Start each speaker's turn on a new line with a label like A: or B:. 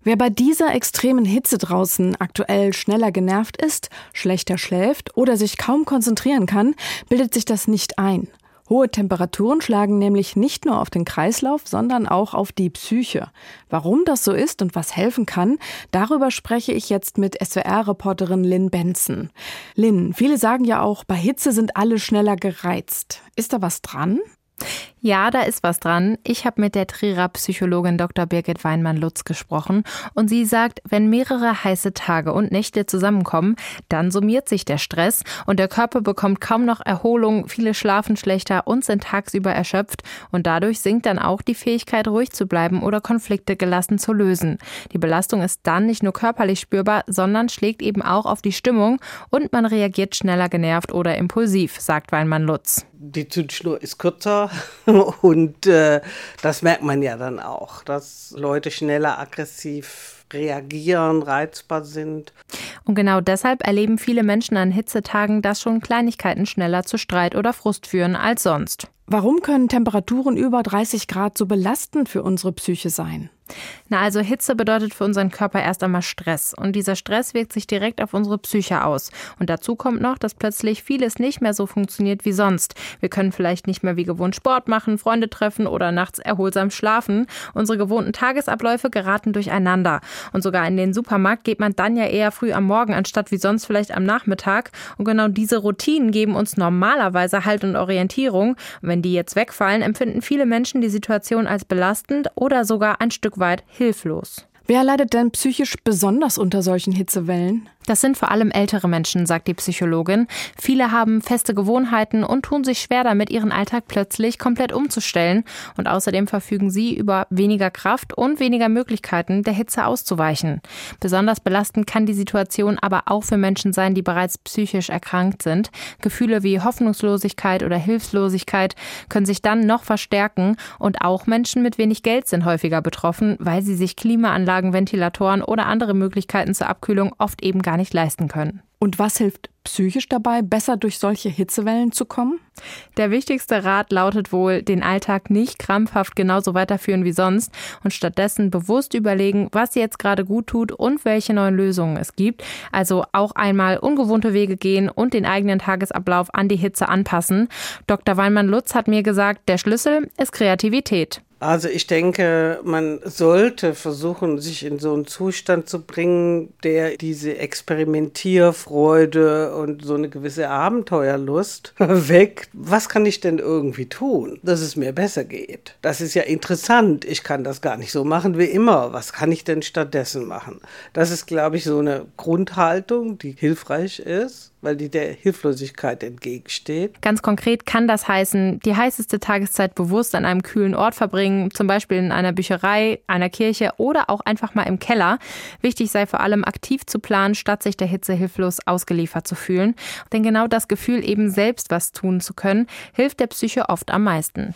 A: Wer bei dieser extremen Hitze draußen aktuell schneller genervt ist, schlechter schläft oder sich kaum konzentrieren kann, bildet sich das nicht ein. Hohe Temperaturen schlagen nämlich nicht nur auf den Kreislauf, sondern auch auf die Psyche. Warum das so ist und was helfen kann, darüber spreche ich jetzt mit SWR-Reporterin Lynn Benson. Lynn, viele sagen ja auch, bei Hitze sind alle schneller gereizt. Ist da was dran?
B: Ja, da ist was dran. Ich habe mit der Trierer Psychologin Dr. Birgit Weinmann-Lutz gesprochen und sie sagt, wenn mehrere heiße Tage und Nächte zusammenkommen, dann summiert sich der Stress und der Körper bekommt kaum noch Erholung, viele schlafen schlechter und sind tagsüber erschöpft und dadurch sinkt dann auch die Fähigkeit, ruhig zu bleiben oder Konflikte gelassen zu lösen. Die Belastung ist dann nicht nur körperlich spürbar, sondern schlägt eben auch auf die Stimmung und man reagiert schneller genervt oder impulsiv, sagt Weinmann-Lutz.
C: Die Zündschnur ist kürzer und das merkt man ja dann auch, dass Leute schneller aggressiv reagieren, reizbar sind.
B: Und genau deshalb erleben viele Menschen an Hitzetagen, dass schon Kleinigkeiten schneller zu Streit oder Frust führen als sonst.
A: Warum können Temperaturen über 30 Grad so belastend für unsere Psyche sein?
B: Also Hitze bedeutet für unseren Körper erst einmal Stress und dieser Stress wirkt sich direkt auf unsere Psyche aus. Und dazu kommt noch, dass plötzlich vieles nicht mehr so funktioniert wie sonst. Wir können vielleicht nicht mehr wie gewohnt Sport machen, Freunde treffen oder nachts erholsam schlafen. Unsere gewohnten Tagesabläufe geraten durcheinander. Und sogar in den Supermarkt geht man dann ja eher früh am Morgen, anstatt wie sonst vielleicht am Nachmittag. Und genau diese Routinen geben uns normalerweise Halt und Orientierung. Und wenn die jetzt wegfallen, empfinden viele Menschen die Situation als belastend oder sogar ein Stück weit hilflos.
A: Wer leidet denn psychisch besonders unter solchen Hitzewellen?
B: Das sind vor allem ältere Menschen, sagt die Psychologin. Viele haben feste Gewohnheiten und tun sich schwer damit, ihren Alltag plötzlich komplett umzustellen. Und außerdem verfügen sie über weniger Kraft und weniger Möglichkeiten, der Hitze auszuweichen. Besonders belastend kann die Situation aber auch für Menschen sein, die bereits psychisch erkrankt sind. Gefühle wie Hoffnungslosigkeit oder Hilflosigkeit können sich dann noch verstärken. Und auch Menschen mit wenig Geld sind häufiger betroffen, weil sie sich Klimaanlagen, Ventilatoren oder andere Möglichkeiten zur Abkühlung oft eben gar nicht leisten können.
A: Und was hilft psychisch dabei, besser durch solche Hitzewellen zu kommen?
B: Der wichtigste Rat lautet wohl, den Alltag nicht krampfhaft genauso weiterführen wie sonst und stattdessen bewusst überlegen, was jetzt gerade gut tut und welche neuen Lösungen es gibt. Also auch einmal ungewohnte Wege gehen und den eigenen Tagesablauf an die Hitze anpassen. Dr. Weinmann-Lutz hat mir gesagt, der Schlüssel ist Kreativität.
C: Also ich denke, man sollte versuchen, sich in so einen Zustand zu bringen, der diese Experimentierfreude und so eine gewisse Abenteuerlust weckt. Was kann ich denn irgendwie tun, dass es mir besser geht? Das ist ja interessant. Ich kann das gar nicht so machen wie immer. Was kann ich denn stattdessen machen? Das ist, glaube ich, so eine Grundhaltung, die hilfreich ist, weil die der Hilflosigkeit entgegensteht.
B: Ganz konkret kann das heißen, die heißeste Tageszeit bewusst an einem kühlen Ort verbringen, zum Beispiel in einer Bücherei, einer Kirche oder auch einfach mal im Keller. Wichtig sei vor allem, aktiv zu planen, statt sich der Hitze hilflos ausgeliefert zu fühlen. Denn genau das Gefühl, eben selbst was tun zu können, hilft der Psyche oft am meisten.